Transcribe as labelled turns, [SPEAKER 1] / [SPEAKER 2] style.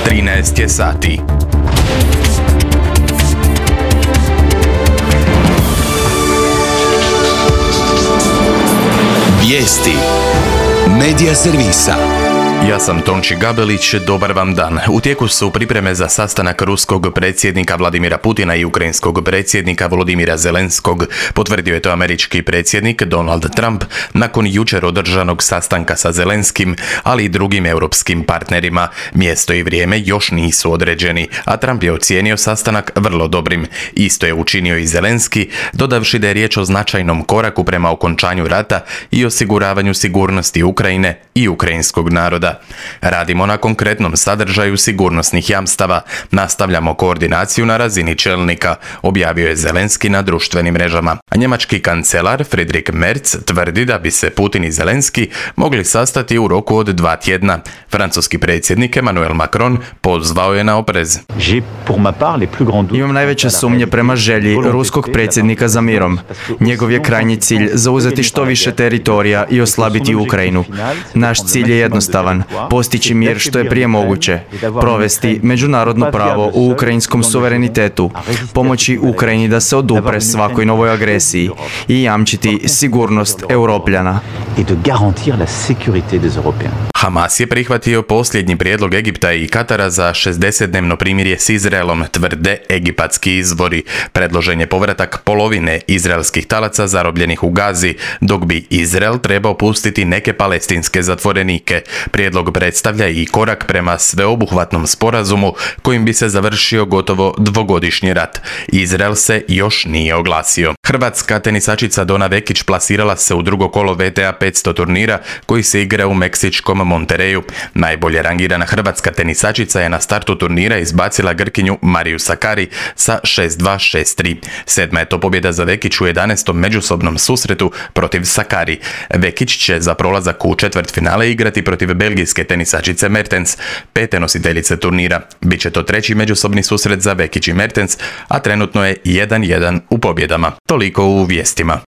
[SPEAKER 1] 13 je sati.
[SPEAKER 2] Vijesti Medija servisa.
[SPEAKER 1] Ja sam Tonči Gabelić, dobar vam dan. U tijeku su pripreme za sastanak ruskog predsjednika Vladimira Putina i ukrajinskog predsjednika Volodimira Zelenskog, potvrdio je to američki predsjednik Donald Trump nakon jučer održanog sastanka sa Zelenskim, ali i drugim europskim partnerima. Mjesto i vrijeme još nisu određeni, a Trump je ocijenio sastanak vrlo dobrim. Isto je učinio i Zelenski, dodavši da je riječ o značajnom koraku prema okončanju rata i osiguravanju sigurnosti Ukrajine i ukrajinskog naroda. Radimo na konkretnom sadržaju sigurnosnih jamstava, nastavljamo koordinaciju na razini čelnika, objavio je Zelenski na društvenim mrežama. A njemački kancelar Friedrich Merz tvrdi da bi se Putin i Zelenski mogli sastati u roku od 2 tjedna. Francuski predsjednik Emmanuel Macron pozvao je na oprez.
[SPEAKER 3] Imam najveće sumnje prema želji ruskog predsjednika za mirom. Njegov je krajnji cilj zauzeti što više teritorija i oslabiti Ukrajinu. Naš cilj je jednostavan: postići mir što je prije moguće, provesti međunarodno pravo u ukrajinskom suverenitetu, pomoći Ukrajini da se odupre svakoj novoj agresiji i jamčiti sigurnost Europljana.
[SPEAKER 1] Hamas je prihvatio posljednji prijedlog Egipta i Katara za 60-dnevno primirje s Izraelom, tvrde egipatski izvori. Predložen je povratak polovine izraelskih talaca zarobljenih u Gazi, dok bi Izrael trebao pustiti neke palestinske zatvorenike. Prijedlog predstavlja i korak prema sveobuhvatnom sporazumu kojim bi se završio gotovo dvogodišnji rat. Izrael se još nije oglasio. Hrvatska tenisačica Dona Vekić plasirala se u drugo kolo WTA 500 turnira koji se igra u meksičkom Monterreyu. Najbolje rangirana hrvatska tenisačica je na startu turnira izbacila Grkinju Mariju Sakkari sa 6-2, 6-3. Sedma je to pobjeda za Vekić u 11. međusobnom susretu protiv Sakkari. Vekić će za prolazak u četvrtfinale igrati protiv belgijske tenisačice Mertens, 5. nositeljice turnira. Biće to treći međusobni susret za Vekić i Mertens, a trenutno je 1-1 u pobjedama. Toliko u vijestima.